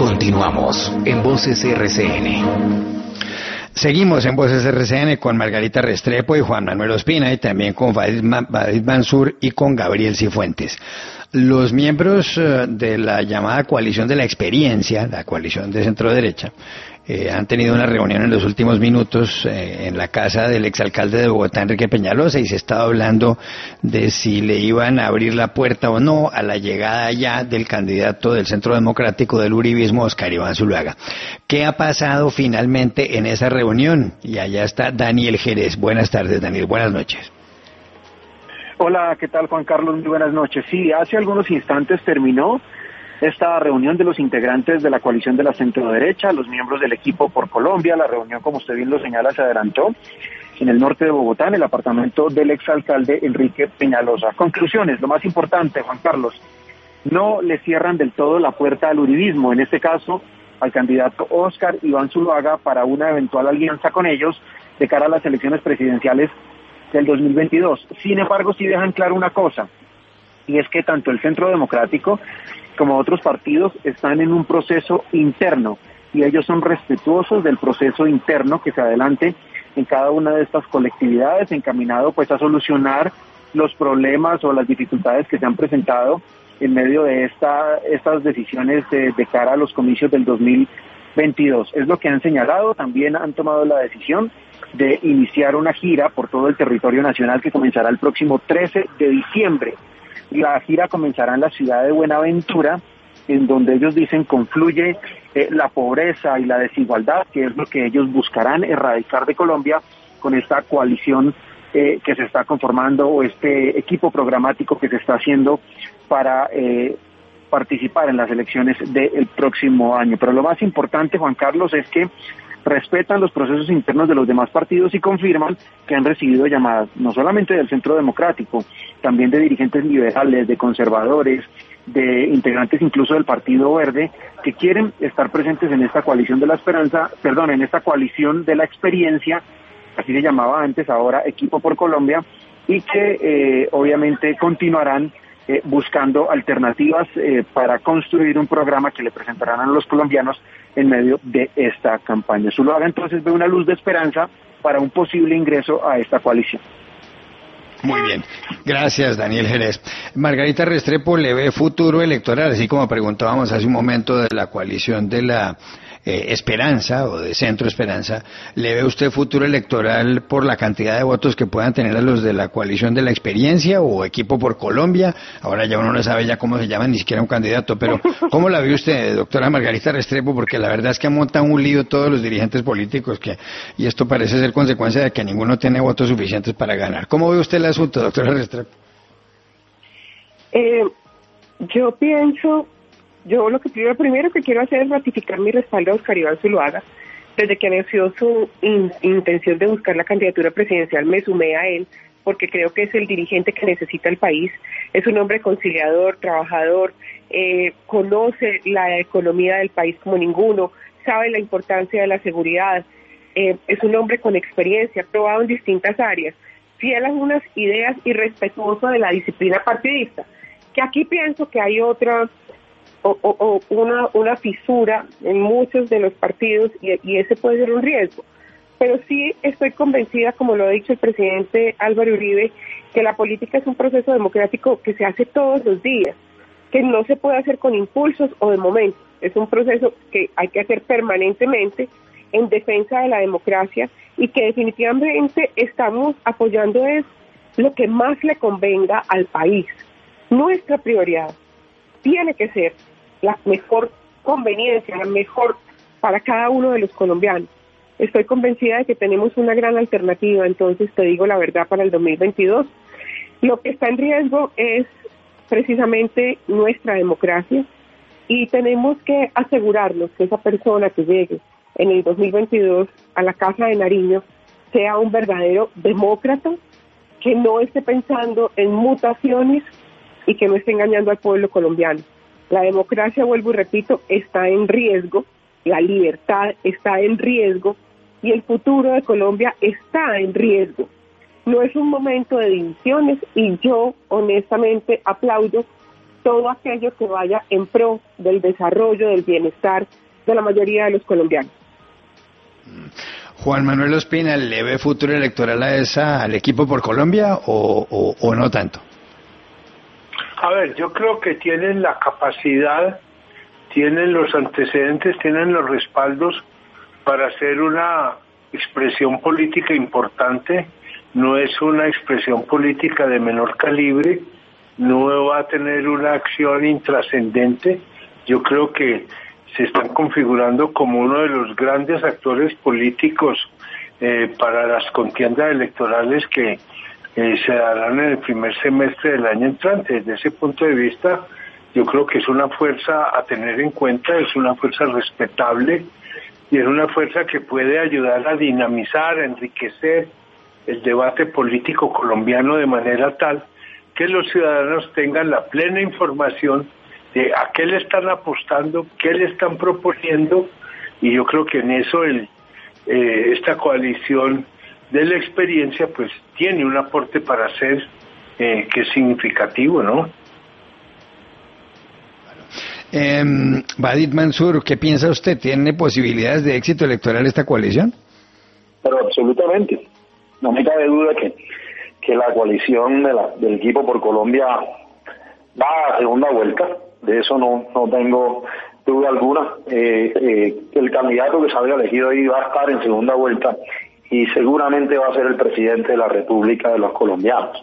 Continuamos en Voces RCN. Seguimos en Voces RCN con Margarita Restrepo y Juan Manuel Ospina, y también con David Mansur y con Gabriel Cifuentes. Los miembros de la llamada coalición de la experiencia, la coalición de centro derecha, han tenido una reunión en los últimos minutos en la casa del exalcalde de Bogotá, Enrique Peñalosa, y se estaba hablando de si le iban a abrir la puerta o no a la llegada ya del candidato del Centro Democrático del Uribismo, Óscar Iván Zuluaga. ¿Qué ha pasado finalmente en esa reunión? Y allá está Daniel Jerez. Buenas tardes, Daniel. Buenas noches. Hola, ¿qué tal, Juan Carlos? Muy buenas noches. Sí, hace algunos instantes terminó esta reunión de los integrantes de la coalición de la centroderecha, los miembros del equipo por Colombia. La reunión, como usted bien lo señala, se adelantó en el norte de Bogotá, en el apartamento del exalcalde Enrique Peñalosa. Conclusiones, lo más importante, Juan Carlos, no le cierran del todo la puerta al uribismo, en este caso al candidato Óscar Iván Zuluaga, para una eventual alianza con ellos de cara a las elecciones presidenciales del 2022. Sin embargo, sí dejan claro una cosa, y es que tanto el Centro Democrático como otros partidos están en un proceso interno, y ellos son respetuosos del proceso interno que se adelante en cada una de estas colectividades, encaminado pues a solucionar los problemas o las dificultades que se han presentado en medio de estas decisiones de cara a los comicios del 2022. Es lo que han señalado. También han tomado la decisión de iniciar una gira por todo el territorio nacional que comenzará el próximo 13 de diciembre. La gira comenzará en la ciudad de Buenaventura, en donde ellos dicen confluye la pobreza y la desigualdad, que es lo que ellos buscarán erradicar de Colombia con esta coalición que se está conformando, o este equipo programático que se está haciendo para participar en las elecciones del próximo año. Pero lo más importante, Juan Carlos, es que respetan los procesos internos de los demás partidos y confirman que han recibido llamadas no solamente del Centro Democrático, también de dirigentes liberales, de conservadores, de integrantes incluso del Partido Verde, que quieren estar presentes en esta coalición de la esperanza, en esta coalición de la experiencia, así se llamaba antes, ahora Equipo por Colombia, y que obviamente continuarán buscando alternativas para construir un programa que le presentarán a los colombianos en medio de esta campaña. Zuluaga entonces ve una luz de esperanza para un posible ingreso a esta coalición. Muy bien, gracias Daniel Jerez. Margarita Restrepo, ¿le ve futuro electoral, así como preguntábamos hace un momento de la coalición de la Esperanza o de Centro Esperanza? ¿Le ve usted futuro electoral por la cantidad de votos que puedan tener a los de la coalición de la experiencia o Equipo por Colombia? Ahora ya uno no sabe ya cómo se llama, ni siquiera un candidato, pero ¿cómo la ve usted, doctora Margarita Restrepo? Porque la verdad es que montan un lío todos los dirigentes políticos, y esto parece ser consecuencia de que ninguno tiene votos suficientes para ganar. ¿Cómo ve usted el asunto, doctora Restrepo? Yo lo primero que quiero hacer es ratificar mi respaldo a Óscar Iván Zuluaga. Desde que anunció su intención de buscar la candidatura presidencial, me sumé a él, porque creo que es el dirigente que necesita el país. Es un hombre conciliador, trabajador, conoce la economía del país como ninguno, sabe la importancia de la seguridad, es un hombre con experiencia, probado en distintas áreas, fiel a unas ideas y respetuoso de la disciplina partidista. Que aquí pienso que hay otra una fisura en muchos de los partidos, y ese puede ser un riesgo. Pero sí estoy convencida, como lo ha dicho el presidente Álvaro Uribe, que la política es un proceso democrático que se hace todos los días, que no se puede hacer con impulsos o de momentos. Es un proceso que hay que hacer permanentemente en defensa de la democracia, y que definitivamente estamos apoyando es lo que más le convenga al país. Nuestra prioridad tiene que ser la mejor conveniencia, la mejor para cada uno de los colombianos. Estoy convencida de que tenemos una gran alternativa, entonces te digo la verdad, para el 2022. Lo que está en riesgo es precisamente nuestra democracia, y tenemos que asegurarnos que esa persona que llegue en el 2022 a la Casa de Nariño sea un verdadero demócrata, que no esté pensando en mutaciones y que no esté engañando al pueblo colombiano. La democracia, vuelvo y repito, está en riesgo, la libertad está en riesgo, y el futuro de Colombia está en riesgo. No es un momento de divisiones, y yo honestamente aplaudo todo aquello que vaya en pro del desarrollo, del bienestar de la mayoría de los colombianos. Juan Manuel Ospina, ¿le ve futuro electoral al equipo por Colombia o no tanto? A ver, yo creo que tienen la capacidad, tienen los antecedentes, tienen los respaldos para hacer una expresión política importante. No es una expresión política de menor calibre, no va a tener una acción intrascendente. Yo creo que se están configurando como uno de los grandes actores políticos para las contiendas electorales que se darán en el primer semestre del año entrante. Desde ese punto de vista, yo creo que es una fuerza a tener en cuenta, es una fuerza respetable y es una fuerza que puede ayudar a dinamizar, a enriquecer el debate político colombiano de manera tal que los ciudadanos tengan la plena información de a qué le están apostando, qué le están proponiendo, y yo creo que en eso esta coalición de la experiencia pues tiene un aporte para hacer que es significativo, ¿no? Vadid Mansur, ¿qué piensa usted? ¿Tiene posibilidades de éxito electoral esta coalición? Pero absolutamente. No me cabe duda que la coalición del equipo por Colombia va a segunda vuelta. De eso no tengo duda alguna. El candidato que salga elegido ahí va a estar en segunda vuelta y seguramente va a ser el presidente de la República de los colombianos.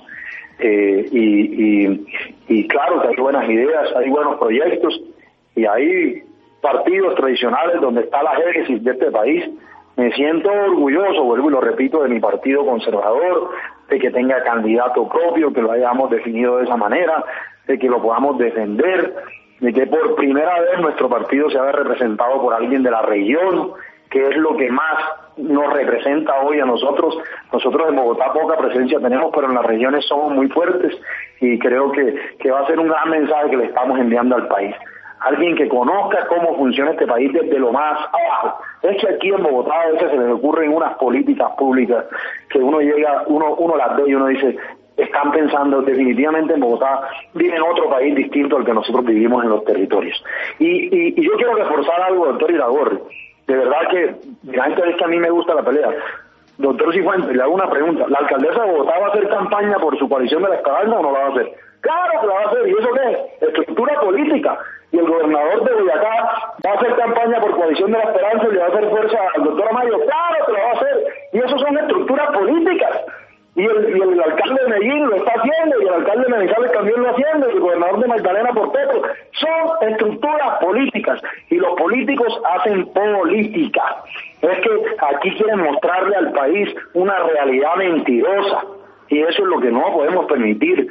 Y claro que hay buenas ideas, hay buenos proyectos y hay partidos tradicionales donde está la génesis de este país. Me siento orgulloso, vuelvo y lo repito, de mi partido conservador, de que tenga candidato propio, que lo hayamos definido de esa manera, de que lo podamos defender, de que por primera vez nuestro partido se haga representado por alguien de la región, que es lo que más nos representa hoy a nosotros. Nosotros en Bogotá poca presencia tenemos, pero en las regiones somos muy fuertes y creo que va a ser un gran mensaje que le estamos enviando al país. Alguien que conozca cómo funciona este país desde lo más abajo. Es que aquí en Bogotá a veces se les ocurren unas políticas públicas que uno las ve y uno dice, están pensando definitivamente en Bogotá, vive en otro país distinto al que nosotros vivimos en los territorios. Y yo quiero reforzar algo, doctor Iragorri. De verdad que, la gente dice que a mí me gusta la pelea. Doctor Cifuentes, le hago una pregunta. ¿La alcaldesa de Bogotá va a hacer campaña por su coalición de la Esperanza o no la va a hacer? ¡Claro que la va a hacer! ¿Y eso qué es? Estructura política. Y el gobernador de Boyacá va a hacer campaña por coalición de la Esperanza y le va a hacer fuerza al doctor Amayo. ¡Claro que lo va a hacer! Y eso son estructuras políticas. Y el alcalde de Medellín lo está haciendo, y el alcalde de Manizales también lo haciendo, y el gobernador de Magdalena por Petro. Son estructuras políticas, y los políticos hacen política. Es que aquí quieren mostrarle al país una realidad mentirosa, y eso es lo que no podemos permitir.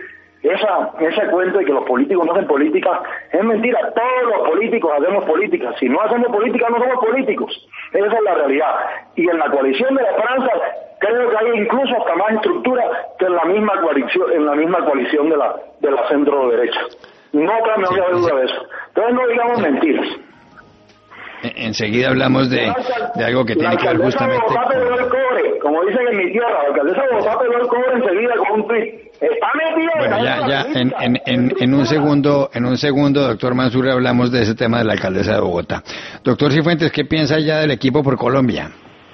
Ese cuento de que los políticos no hacen política es mentira. Todos los políticos hacemos política. Si no hacemos política, no somos políticos. Esa es la realidad. Y en la coalición de la Esperanza creo que hay incluso hasta más estructura que en la misma coalición de la centro derecha. No cabe duda de eso. Entonces no digamos mentiras. Enseguida hablamos de algo que tiene que ver justamente con... Como dicen en mi tierra, la alcaldesa de Bogotá peló el cobre enseguida con un tuit. Está metida. Bueno, ya, en un segundo, doctor Mansur, hablamos de ese tema de la alcaldesa de Bogotá. Doctor Cifuentes, ¿qué piensa ya del equipo por Colombia?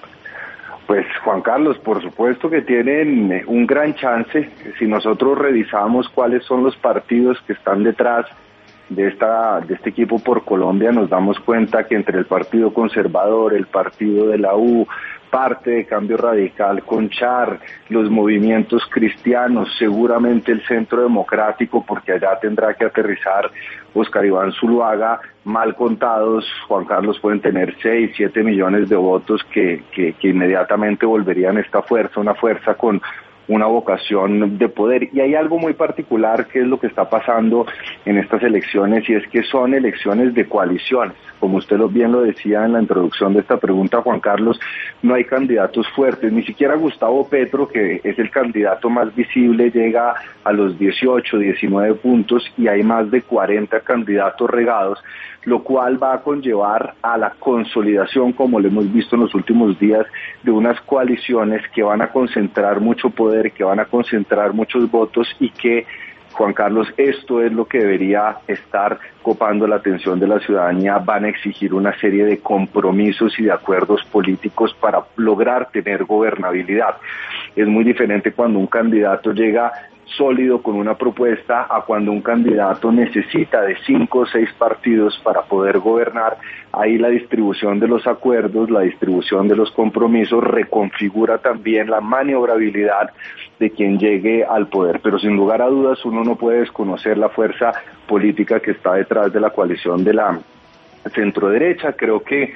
Pues Juan Carlos, por supuesto que tienen un gran chance. Si nosotros revisamos cuáles son los partidos que están detrás de este equipo por Colombia, nos damos cuenta que entre el Partido Conservador, el Partido de la U, parte de Cambio Radical con Char, los movimientos cristianos, seguramente el Centro Democrático, porque allá tendrá que aterrizar Oscar Iván Zuluaga, mal contados, Juan Carlos, pueden tener 6, 7 millones de votos que inmediatamente volverían esta fuerza, una fuerza con una vocación de poder. Y hay algo muy particular que es lo que está pasando en estas elecciones, y es que son elecciones de coaliciones. Como usted bien lo decía en la introducción de esta pregunta, Juan Carlos, no hay candidatos fuertes, ni siquiera Gustavo Petro, que es el candidato más visible, llega a los 18, 19 puntos, y hay más de 40 candidatos regados, lo cual va a conllevar a la consolidación, como lo hemos visto en los últimos días, de unas coaliciones que van a concentrar mucho poder, que van a concentrar muchos votos y que Juan Carlos, esto es lo que debería estar copando la atención de la ciudadanía. Van a exigir una serie de compromisos y de acuerdos políticos para lograr tener gobernabilidad. Es muy diferente cuando un candidato llega sólido con una propuesta a cuando un candidato necesita de 5 o 6 partidos para poder gobernar. Ahí la distribución de los acuerdos, la distribución de los compromisos reconfigura también la maniobrabilidad de quien llegue al poder. Pero sin lugar a dudas uno no puede desconocer la fuerza política que está detrás de la coalición de la centroderecha. Creo que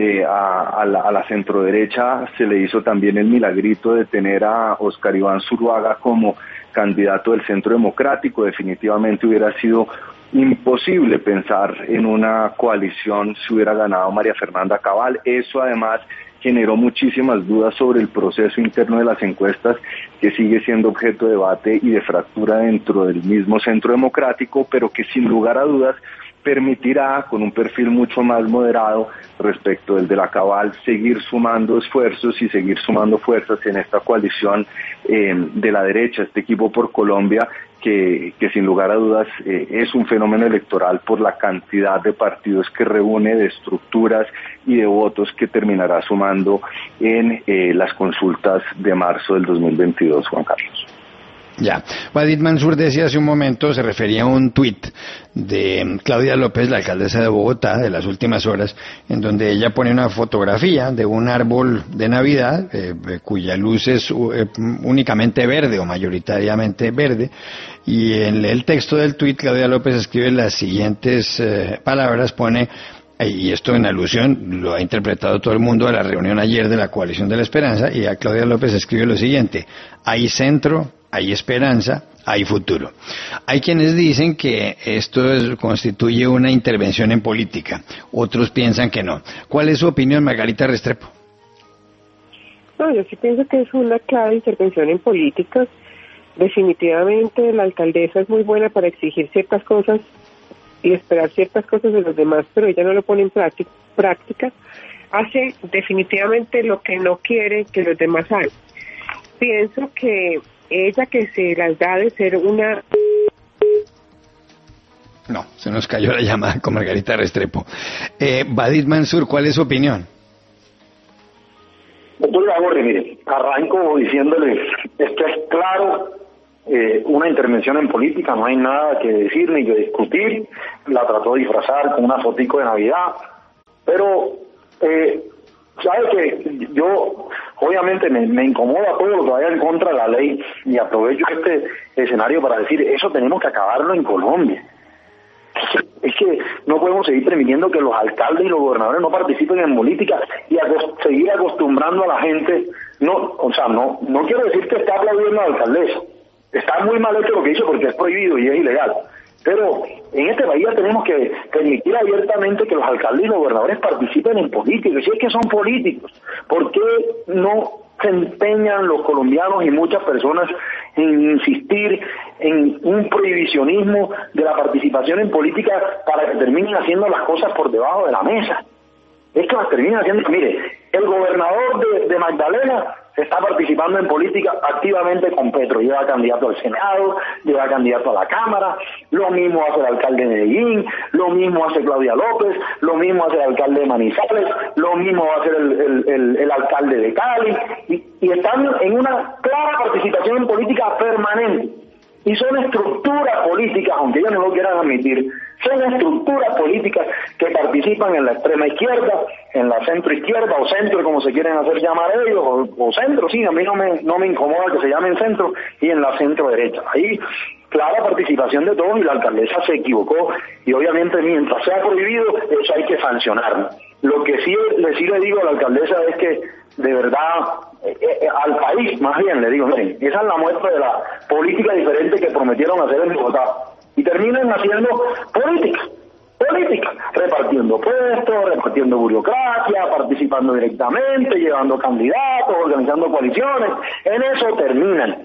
a la centroderecha se le hizo también el milagrito de tener a Óscar Iván Zuluaga como candidato del Centro Democrático. Definitivamente hubiera sido imposible pensar en una coalición si hubiera ganado María Fernanda Cabal. Eso además generó muchísimas dudas sobre el proceso interno de las encuestas, que sigue siendo objeto de debate y de fractura dentro del mismo Centro Democrático, pero que sin lugar a dudas permitirá, con un perfil mucho más moderado respecto del de la Cabal, seguir sumando esfuerzos y seguir sumando fuerzas en esta coalición de la derecha, este equipo por Colombia, que sin lugar a dudas es un fenómeno electoral por la cantidad de partidos que reúne, de estructuras y de votos que terminará sumando en las consultas de marzo del 2022, Juan Carlos. Ya, Wadid Mansur decía hace un momento, se refería a un tuit de Claudia López, la alcaldesa de Bogotá, de las últimas horas, en donde ella pone una fotografía de un árbol de Navidad, cuya luz es únicamente verde o mayoritariamente verde, y en el texto del tuit Claudia López escribe las siguientes palabras, pone, y esto en alusión, lo ha interpretado todo el mundo, a la reunión ayer de la Coalición de la Esperanza, y a Claudia López escribe lo siguiente: hay centro, hay esperanza, hay futuro. Hay quienes dicen que esto constituye una intervención en política, otros piensan que no. ¿Cuál es su opinión, Margarita Restrepo? No, yo sí pienso que es una clara intervención en política. Definitivamente la alcaldesa es muy buena para exigir ciertas cosas y esperar ciertas cosas de los demás, pero ella no lo pone en práctica. Hace definitivamente lo que no quiere que los demás hagan. Pienso que ella, que se las da de ser una... No, se nos cayó la llamada con Margarita Restrepo. Wadid Mansur, ¿cuál es su opinión? Doctor Gabor, mire, arranco diciéndole, esto es claro, una intervención en política, no hay nada que decir ni que discutir. La trató de disfrazar con una fotico de Navidad, pero sabe que yo obviamente me incomoda todo lo que vaya en contra de la ley, y aprovecho este escenario para decir, eso tenemos que acabarlo en Colombia. Es que no podemos seguir permitiendo que los alcaldes y los gobernadores no participen en política y seguir acostumbrando a la gente. No quiero decir que está aplaudiendo a la alcaldesa, está muy mal hecho lo que hizo porque es prohibido y es ilegal, pero en este país ya tenemos que permitir abiertamente que los alcaldes y los gobernadores participen en política. Si es que son políticos, ¿por qué no se empeñan los colombianos y muchas personas en insistir en un prohibicionismo de la participación en política para que terminen haciendo las cosas por debajo de la mesa? Es que las terminen haciendo. Mire, el gobernador de Magdalena está participando en política activamente con Petro, lleva candidato al Senado, lleva candidato a la Cámara, lo mismo hace el alcalde de Medellín, lo mismo hace Claudia López, lo mismo hace el alcalde de Manizales, lo mismo va a hacer el alcalde de Cali, y están en una clara participación en política permanente. Y son estructuras políticas, aunque ellos no lo quieran admitir, son estructuras políticas que participan en la extrema izquierda, en la centro izquierda o centro, como se quieren hacer llamar ellos, o centro, sí, a mí no me incomoda que se llamen centro, y en la centro derecha. Ahí clara participación de todos, y la alcaldesa se equivocó, y obviamente mientras sea prohibido, eso hay que sancionarlo. Lo que sí le digo a la alcaldesa es que, de verdad, al país, más bien, le digo, miren, esa es la muestra de la política diferente que prometieron hacer en Bogotá, y terminan haciendo política, repartiendo puestos, repartiendo burocracia, participando directamente, llevando candidatos, organizando coaliciones. En eso terminan.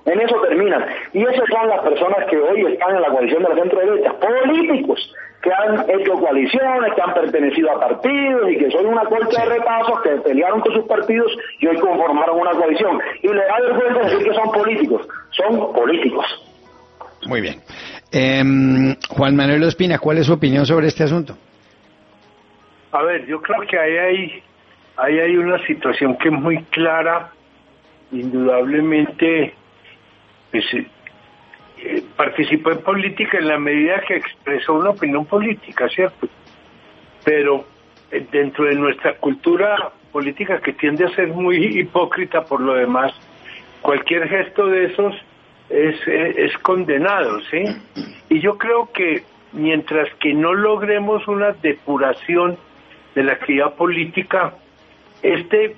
Y esas son las personas que hoy están en la coalición de la centro derecha, políticos que han hecho coaliciones, que han pertenecido a partidos y que son una colcha de retazos que pelearon con sus partidos y hoy conformaron una coalición. Y le da vergüenza decir que son políticos. Son políticos. Muy bien. Juan Manuel Ospina, ¿cuál es su opinión sobre este asunto? A ver, yo creo que ahí hay una situación que es muy clara, indudablemente. Pues, participó en política en la medida que expresó una opinión política, ¿cierto? Pero dentro de nuestra cultura política, que tiende a ser muy hipócrita por lo demás, cualquier gesto de esos es condenado, ¿sí? Y yo creo que mientras que no logremos una depuración de la actividad política, este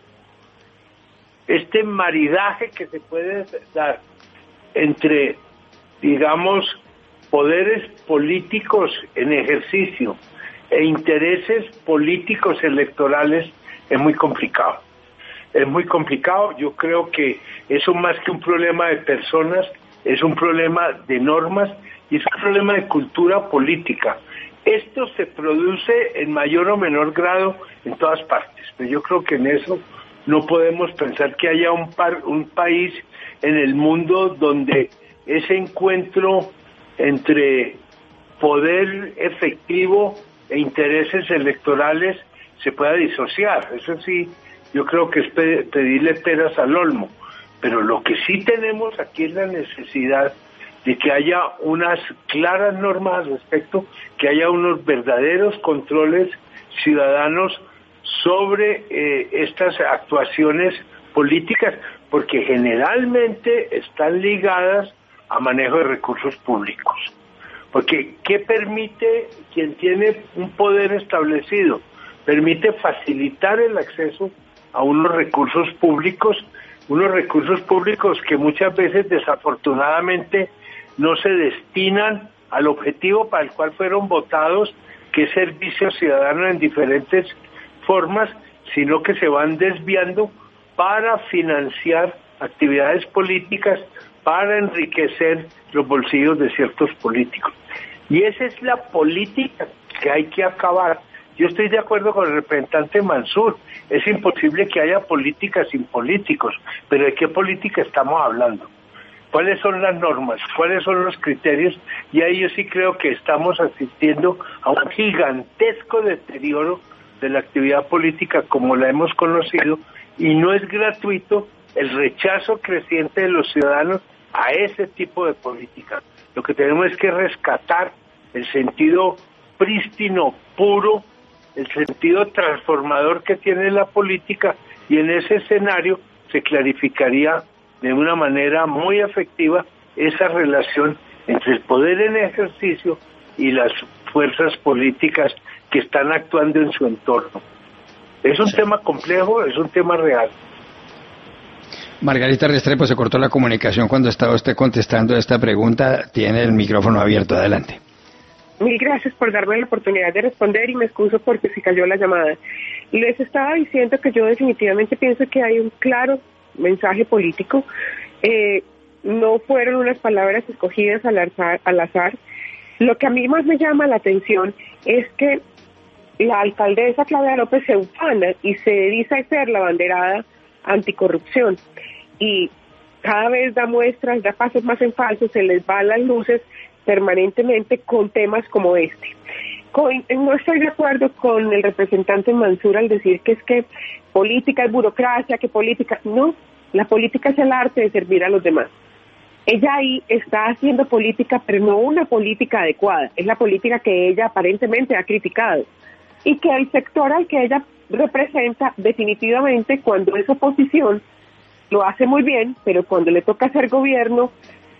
maridaje que se puede dar entre, digamos, poderes políticos en ejercicio e intereses políticos electorales es muy complicado. Es muy complicado. Yo creo que eso, más que un problema de personas, es un problema de normas y es un problema de cultura política. Esto se produce en mayor o menor grado en todas partes, pero yo creo que en eso no podemos pensar que haya un país en el mundo donde ese encuentro entre poder efectivo e intereses electorales se pueda disociar. Eso sí, yo creo que es pedirle peras al olmo. Pero lo que sí tenemos aquí es la necesidad de que haya unas claras normas al respecto, que haya unos verdaderos controles ciudadanos sobre estas actuaciones políticas, porque generalmente están ligadas a manejo de recursos públicos. Porque ¿qué permite quien tiene un poder establecido? Permite facilitar el acceso a unos recursos públicos que muchas veces desafortunadamente no se destinan al objetivo para el cual fueron votados, que es servicio ciudadano en diferentes formas, sino que se van desviando para financiar actividades políticas, para enriquecer los bolsillos de ciertos políticos. Y esa es la política que hay que acabar. Yo estoy de acuerdo con el representante Mansur. Es imposible que haya política sin políticos, pero ¿de qué política estamos hablando? ¿Cuáles son las normas? ¿Cuáles son los criterios? Y ahí yo sí creo que estamos asistiendo a un gigantesco deterioro de la actividad política como la hemos conocido, y no es gratuito el rechazo creciente de los ciudadanos a ese tipo de política. Lo que tenemos es que rescatar el sentido prístino, puro, el sentido transformador que tiene la política, y en ese escenario se clarificaría de una manera muy efectiva esa relación entre el poder en ejercicio y las fuerzas políticas que están actuando en su entorno. Es un tema complejo, es un tema real. Margarita Restrepo, se cortó la comunicación cuando estaba usted contestando esta pregunta. Tiene el micrófono abierto, adelante. Mil gracias por darme la oportunidad de responder y me excuso porque se cayó la llamada. Les estaba diciendo que yo definitivamente pienso que hay un claro mensaje político. No fueron unas palabras escogidas al azar. Lo que a mí más me llama la atención es que la alcaldesa Claudia López se ufana y se dice ser la banderada anticorrupción, y cada vez da muestras, da pasos más en falso, se les va las luces permanentemente con temas como este. No estoy de acuerdo con el representante Mansur al decir que es que política es burocracia, que política... No, la política es el arte de servir a los demás. Ella ahí está haciendo política, pero no una política adecuada, es la política que ella aparentemente ha criticado, y que el sector al que ella representa definitivamente, cuando es oposición, lo hace muy bien, pero cuando le toca hacer gobierno,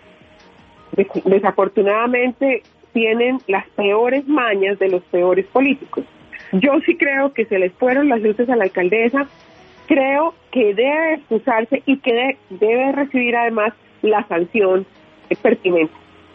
desafortunadamente tienen las peores mañas de los peores políticos. Yo sí creo que se les fueron las luces a la alcaldesa, creo que debe excusarse y que debe recibir además la sanción pertinente.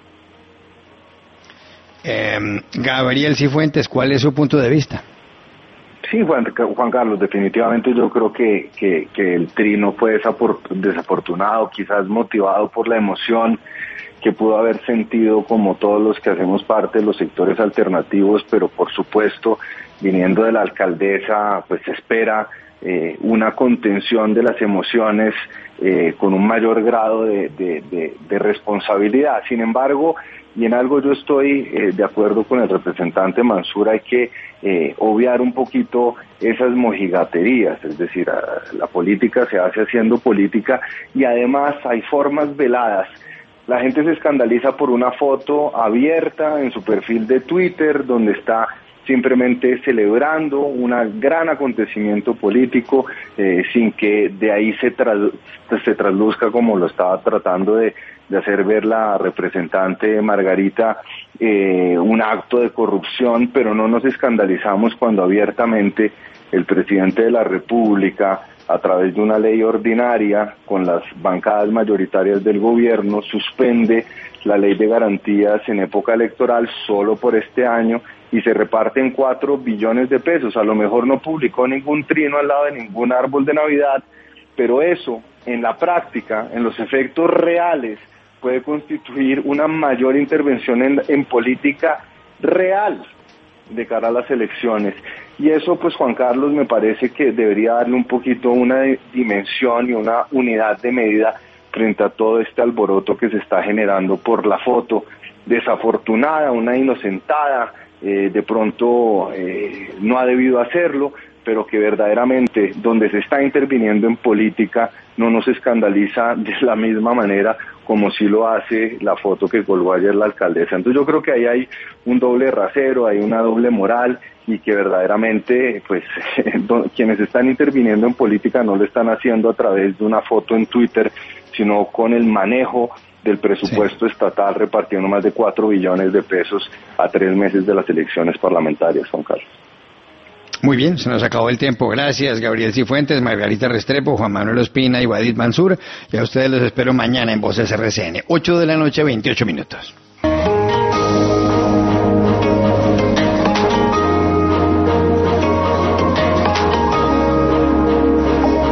Gabriel Cifuentes, ¿cuál es su punto de vista? Sí, Juan Carlos, definitivamente yo creo que el trino fue desafortunado, quizás motivado por la emoción que pudo haber sentido como todos los que hacemos parte de los sectores alternativos, pero por supuesto, viniendo de la alcaldesa, pues se espera una contención de las emociones con un mayor grado de responsabilidad. Sin embargo, y en algo yo estoy de acuerdo con el representante Mansur, hay que obviar un poquito esas mojigaterías, es decir, la política se hace haciendo política y además hay formas veladas. La gente se escandaliza por una foto abierta en su perfil de Twitter donde está simplemente celebrando un gran acontecimiento político sin que de ahí se trasluzca, como lo estaba tratando de hacer ver la representante Margarita, un acto de corrupción, pero no nos escandalizamos cuando abiertamente el presidente de la República, a través de una ley ordinaria, con las bancadas mayoritarias del gobierno, suspende la ley de garantías en época electoral solo por este año y se reparten 4 billones de pesos. A lo mejor no publicó ningún trino al lado de ningún árbol de Navidad, pero eso, en la práctica, en los efectos reales, puede constituir una mayor intervención en política real de cara a las elecciones. Y eso, pues, Juan Carlos, me parece que debería darle un poquito una dimensión y una unidad de medida frente a todo este alboroto que se está generando por la foto desafortunada, una inocentada, de pronto no ha debido hacerlo, pero que verdaderamente donde se está interviniendo en política no nos escandaliza de la misma manera como si lo hace la foto que colgó ayer la alcaldesa. Entonces yo creo que ahí hay un doble rasero, hay una doble moral y que verdaderamente pues quienes están interviniendo en política no lo están haciendo a través de una foto en Twitter, sino con el manejo del presupuesto estatal repartiendo más de 4 billones de pesos a 3 meses de las elecciones parlamentarias, Juan Carlos. Muy bien, se nos acabó el tiempo. Gracias, Gabriel Cifuentes, Margarita Restrepo, Juan Manuel Ospina y Wadid Mansur. Y a ustedes los espero mañana en Voces RCN, 8 de la noche, 28 minutos.